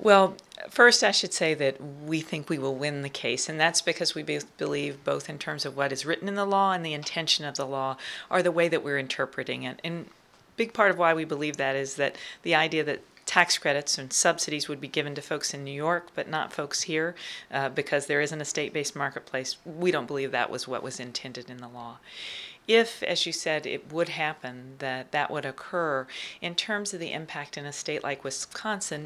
Well, first, I should say that we think we will win the case, and that's because we believe both in terms of what is written in the law and the intention of the law or the way that we're interpreting it. And a big part of why we believe that is that the idea that tax credits and subsidies would be given to folks in New York, but not folks here, because there isn't a state-based marketplace. We don't believe that was what was intended in the law. If, as you said, it would happen that would occur, in terms of the impact in a state like Wisconsin,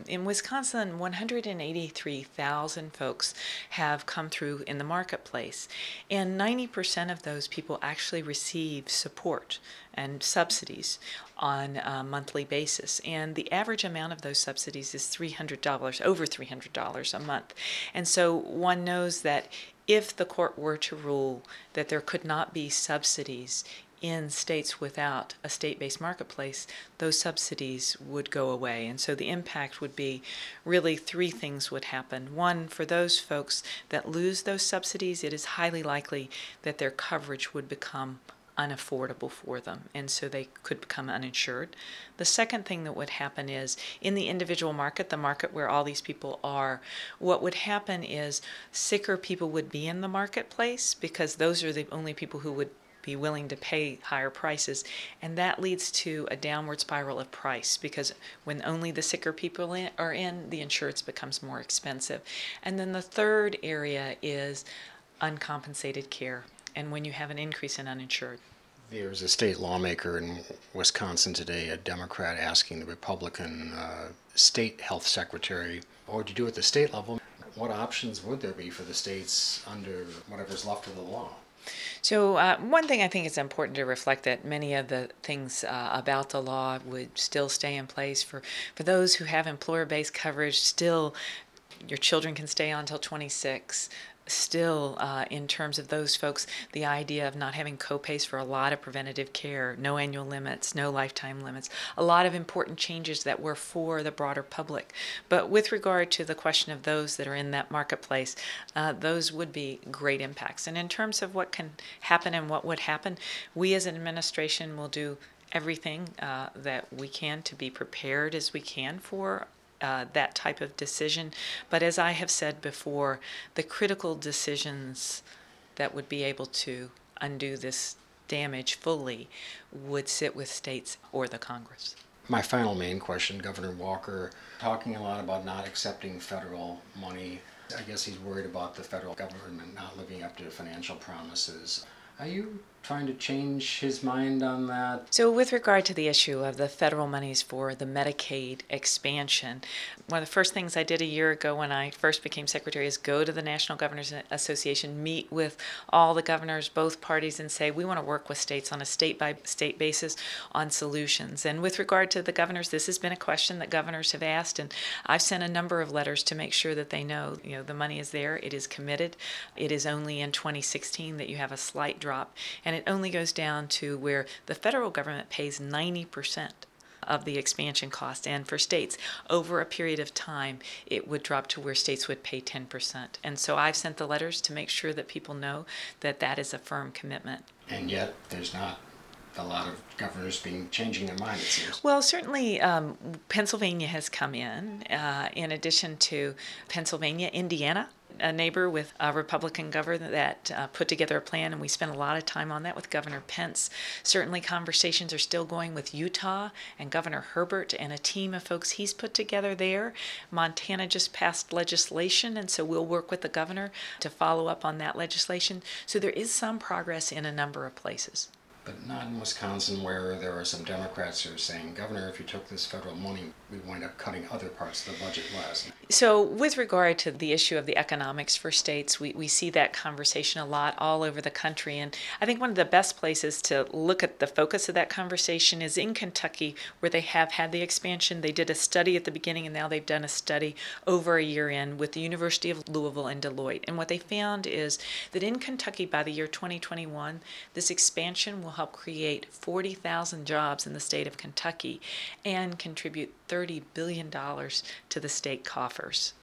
183,000 folks have come through in the marketplace, and 90% of those people actually receive support and subsidies on a monthly basis. And the average amount of those subsidies is $300, over $300 a month. And so one knows that if the court were to rule that there could not be subsidies in states without a state-based marketplace, those subsidies would go away. And so the impact would be really three things would happen. One, for those folks that lose those subsidies, it is highly likely that their coverage would become unaffordable for them, and so they could become uninsured. The second thing that would happen is in the individual market, the market where all these people are, what would happen is sicker people would be in the marketplace because those are the only people who would be willing to pay higher prices, and that leads to a downward spiral of price because when only the sicker people are in, the insurance becomes more expensive. And then the third area is uncompensated care, and when you have an increase in uninsured. There's a state lawmaker in Wisconsin today, a Democrat, asking the Republican state health secretary, what would you do at the state level? What options would there be for the states under whatever's left of the law? So one thing I think it's important to reflect that many of the things about the law would still stay in place for those who have employer-based coverage. Still, your children can stay on until 26. Still, in terms of those folks, the idea of not having co-pays for a lot of preventative care, no annual limits, no lifetime limits, a lot of important changes that were for the broader public. But with regard to the question of those that are in that marketplace, those would be great impacts. And in terms of what can happen and what would happen, we as an administration will do everything that we can to be prepared as we can for that type of decision. But as I have said before, the critical decisions that would be able to undo this damage fully would sit with states or the Congress. My final main question, Governor Walker, talking a lot about not accepting federal money. I guess he's worried about the federal government not living up to financial promises. Are you trying to change his mind on that? So with regard to the issue of the federal monies for the Medicaid expansion, one of the first things I did a year ago when I first became secretary is go to the National Governors Association, meet with all the governors, both parties, and say we want to work with states on a state-by-state basis on solutions. And with regard to the governors, this has been a question that governors have asked, and I've sent a number of letters to make sure that they know, the money is there, it is committed. It is only in 2016 that you have a slight drop, and it only goes down to where the federal government pays 90% of the expansion cost, and for states over a period of time it would drop to where states would pay 10%. And so I've sent the letters to make sure that people know that that is a firm commitment. And yet there's not a lot of governors changing their mind, it seems. Well, certainly Pennsylvania has come in addition to Pennsylvania, Indiana, a neighbor with a Republican governor that put together a plan, and we spent a lot of time on that with Governor Pence. Certainly conversations are still going with Utah and Governor Herbert and a team of folks he's put together there. Montana just passed legislation, and so we'll work with the governor to follow up on that legislation. So there is some progress in a number of places. But not in Wisconsin, where there are some Democrats who are saying, Governor, if you took this federal money, we wind up cutting other parts of the budget less. So with regard to the issue of the economics for states, we see that conversation a lot all over the country. And I think one of the best places to look at the focus of that conversation is in Kentucky, where they have had the expansion. They did a study at the beginning, and now they've done a study over a year in with the University of Louisville and Deloitte. And what they found is that in Kentucky, by the year 2021, this expansion will help create 40,000 jobs in the state of Kentucky and contribute $30 billion to the state coffers.